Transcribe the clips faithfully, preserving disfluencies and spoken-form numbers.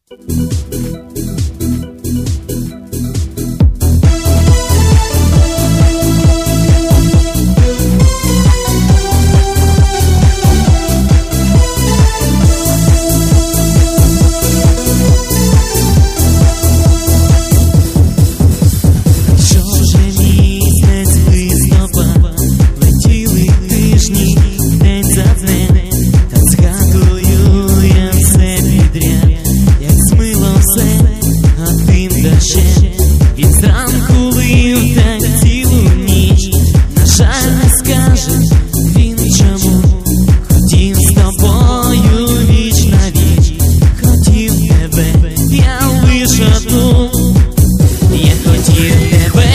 Він зранку лив так цілу ніч. На жаль, не скаже він чому. Хотів з тобою віч на віч. Хотів тебе, я лиш одну. Я хотів тебе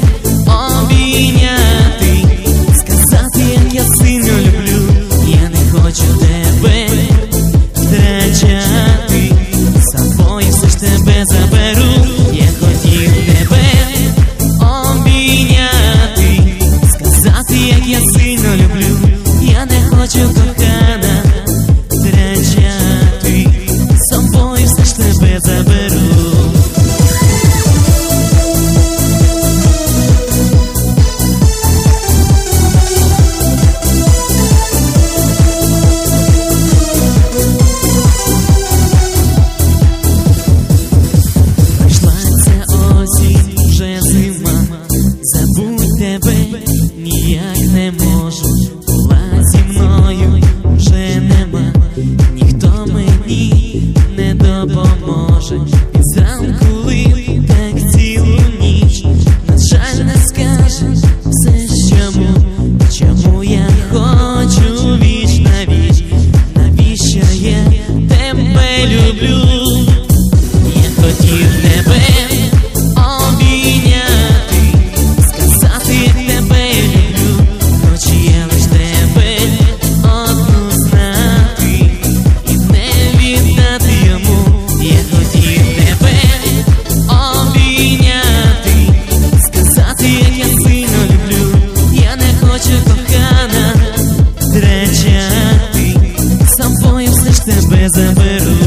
обійняти, сказати, як я сильно люблю. Я не хочу тебе втрачати, з собою все ж тебе заберу. Я хотів тебе обійняти, сказати, як я сильно люблю. Я не хочу, кохана, втрачати, з собою все ж тебе заберу. Ніяк не можу, була зі мною, вже нема. Ніхто мені не допоможе. Він зранку лив так цілу ніч. На жаль, не скаже все чому. Чому я хочу віч на віч? Навіщо я тебе люблю? Я хотів тебе втрачати, з собою все ж тебе заберу.